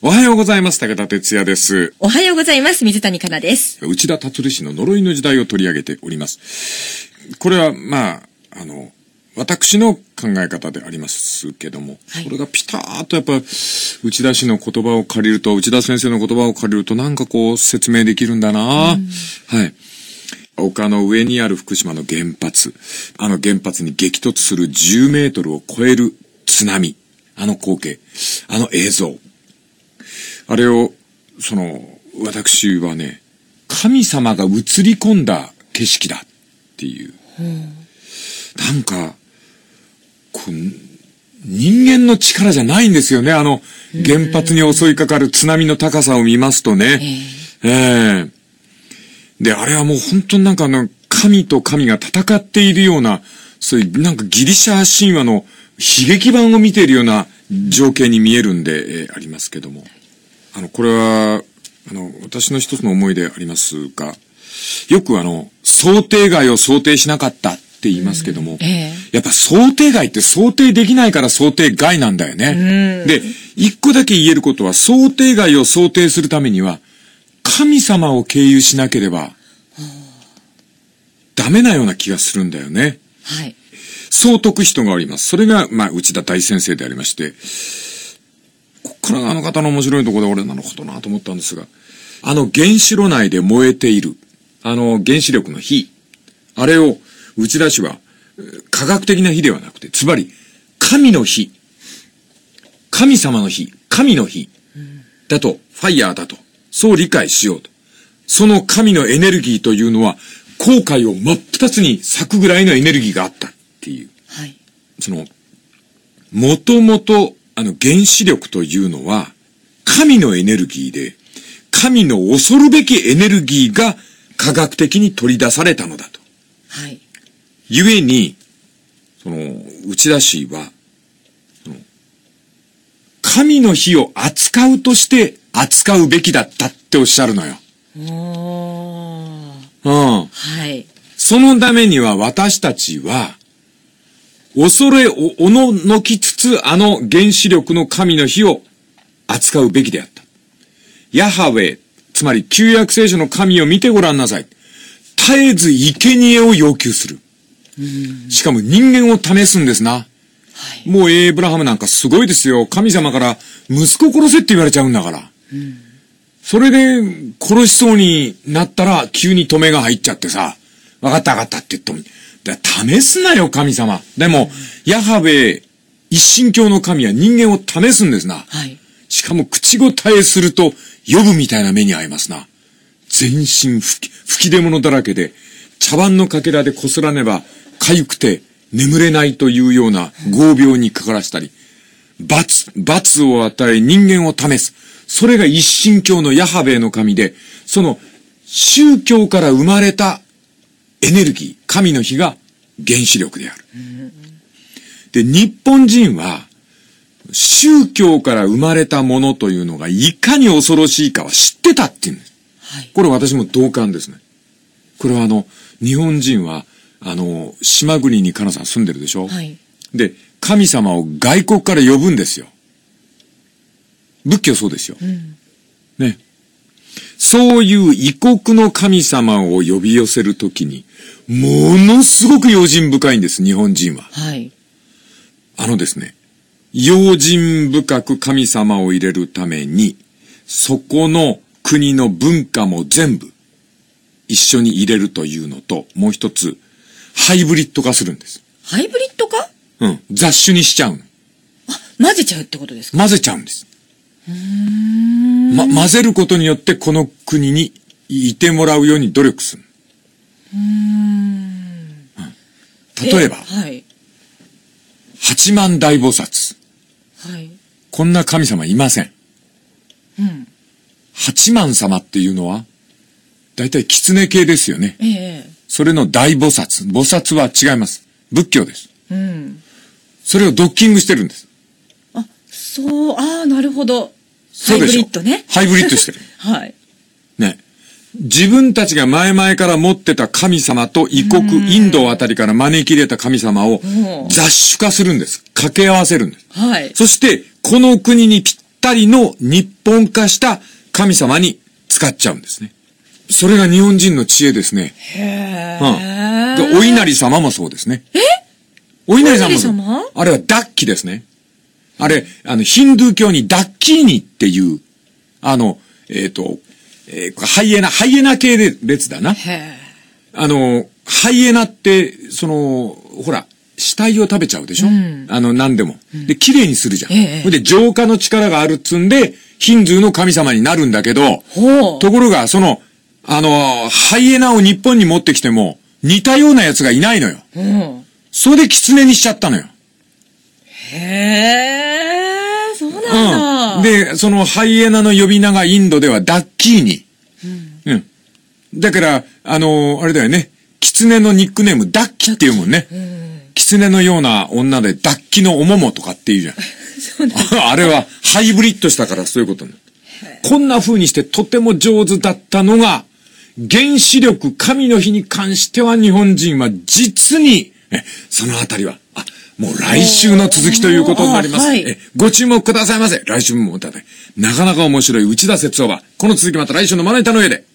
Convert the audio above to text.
おはようございます。武田哲也です。 おはようございます。水谷香奈です。 内田達氏の呪いの時代を取り上げております。これは、私の考え方でありますけども、はい、これがピターッとやっぱ、内田氏の言葉を借りると、内田先生の言葉を借りるとなんかこう説明できるんだな、はい。丘の上にある福島の原発。あの原発に激突する10メートルを超える津波。あの光景。あの映像。あれを、私はね、神様が映り込んだ景色だっていう。なんか、人間の力じゃないんですよね。あの、原発に襲いかかる津波の高さを見ますとね。で、あれはもう本当になんか神と神が戦っているような、そういうなんかギリシャ神話の悲劇版を見ているような情景に見えるんで、ありますけども。これは、私の一つの思いでありますが、よく想定外を想定しなかったって言いますけども、やっぱ想定外って想定できないから想定外なんだよね。で、一個だけ言えることは、想定外を想定するためには、神様を経由しなければ、ダメなような気がするんだよね。 はい。 そう説く人がおります。それが、内田大先生でありまして、こっからあの方の面白いところで俺なるほどなと思ったんですが、原子炉内で燃えている、原子力の火、あれを内田氏は科学的な火ではなくて、つまり神の火、神様の火、神の火だと、ファイヤーだと、そう理解しようと。その神のエネルギーというのは、航海を真っ二つに裂くぐらいのエネルギーがあったっていう。 はい。 もともと、原子力というのは、神のエネルギーで、神の恐るべきエネルギーが科学的に取り出されたのだと。 はい。 故に、内田氏は、神の火を扱うとして扱うべきだったっておっしゃるのよ。 はい。 そのためには私たちは、恐れおののきつつ原子力の神の火を扱うべきであった。ヤハウェ、つまり旧約聖書の神を見てごらんなさい。絶えず生贄を要求する。しかも人間を試すんですな。もうエイブラハムなんかすごいですよ。神様から息子殺せって言われちゃうんだから。それで殺しそうになったら急に止めが入っちゃってさ、わかったって言っても、試すなよ神様。でも、ヤハベ一神教の神は人間を試すんですな。 はい。 しかも口答えすると呼ぶみたいな目に遭いますな。全身吹き出物だらけで、茶碗のかけらでこすらねば痒くて眠れないというような業病にかからしたり、罰を与え人間を試す。それが一神教のヤハベの神で、その宗教から生まれたエネルギー、神の火が原子力である。で、日本人は宗教から生まれたものというのがいかに恐ろしいかは知ってたっていうんです。 はい、 これ私も同感ですね。これは日本人は島国にカナさん住んでるでしょ。 はい。 で、神様を外国から呼ぶんですよ。仏教そうですよ。ね。そういう異国の神様を呼び寄せるときに、ものすごく用心深いんです、日本人は。 はい。 ですね、用心深く神様を入れるために、そこの国の文化も全部一緒に入れるというのと、もう一つ、ハイブリッド化するんです。 ハイブリッド化？ 雑種にしちゃうの。 混ぜちゃうってことですか？ 混ぜちゃうんです。混ぜることによってこの国にいてもらうように努力する。例えば、 はい、 八幡大菩薩。 はい。 こんな神様いません。八幡様っていうのは、だいたい狐系ですよね。それの大菩薩。菩薩は違います。仏教です。それをドッキングしてるんです。 なるほど。ハイブリッドね。 ハイブリッドしてる。 はい。 ね。自分たちが前々から持ってた神様と異国、インドあたりから招き入れた神様を雑種化するんです。掛け合わせるんです。 はい。 そして、この国にぴっったりの日本化した神様に使っちゃうんですね。それが日本人の知恵ですね。 へで、お稲荷様もそうですね。お稲荷様もあれはダッキですね。あれ、ヒンドゥー教にダッキーニっていう、ハイエナ系で列だな。ハイエナって、ほら、死体を食べちゃうでしょ、何でも。で、綺麗にするじゃん。で、浄化の力があるっつんで、ヒンドゥーの神様になるんだけど、ところが、ハイエナを日本に持ってきても、似たようなやつがいないのよ。それで狐にしちゃったのよ。 そうなんだ。 で、そのハイエナの呼び名がインドではダッキーニ。だから、あれだよね。狐のニックネームダッキっていうもんね。狐のような女でダッキのおももとかっていうじゃん。あれはハイブリッドしたからそういうことになる。こんな風にしてとても上手だったのが、原子力神の日に関しては日本人は実に、そのあたりは、もう来週の続きということになります。ご注目くださいませ。来週もまたね、なかなか面白い内田節夫は、この続きまた来週のまな板の上で。